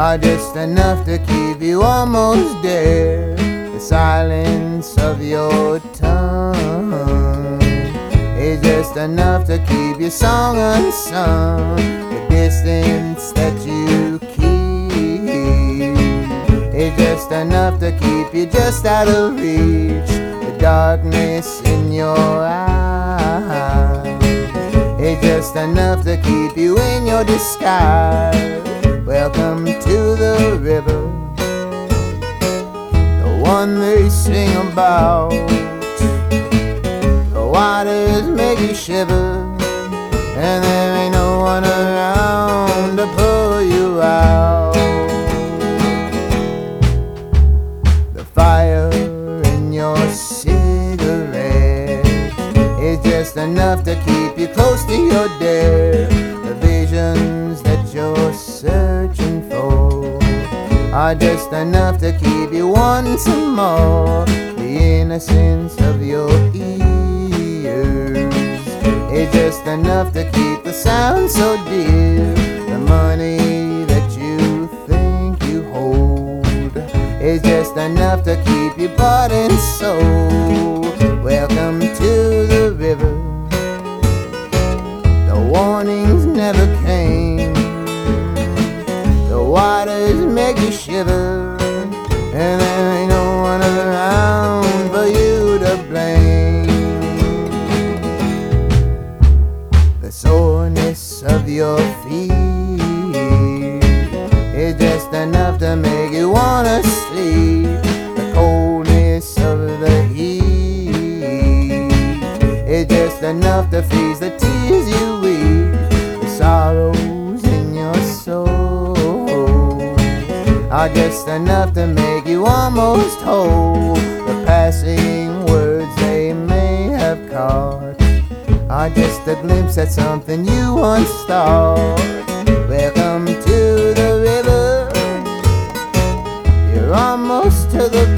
are just enough to keep you almost there. The silence of your tongue is just enough to keep your song unsung. The distance that you keep is just enough to keep you just out of reach. The darkness in your eyes is just enough to keep you in your disguise. Welcome to the river, the one they sing about. The waters make you shiver, and there ain't no one around to pull you out. The fire in your cigarette is just enough to keep you close to your death. The visions that you're searching for are just enough to keep you wanting some more. The innocence of your ears is just enough to keep the sound so dear. The money that you think you hold is just enough to keep you bought and sold. Welcome to the river, the warnings never came. The waters make you shiver, and there ain't no one around for you to blame. The soreness of your feet is just enough to make you wanna sleep. The coldness of the heat is just enough to freeze the tears you weep. The sorrows in your soul are just enough to make you almost whole. The passing words they may have caught are just a glimpse at something you once thought. Welcome to the river, you're almost to the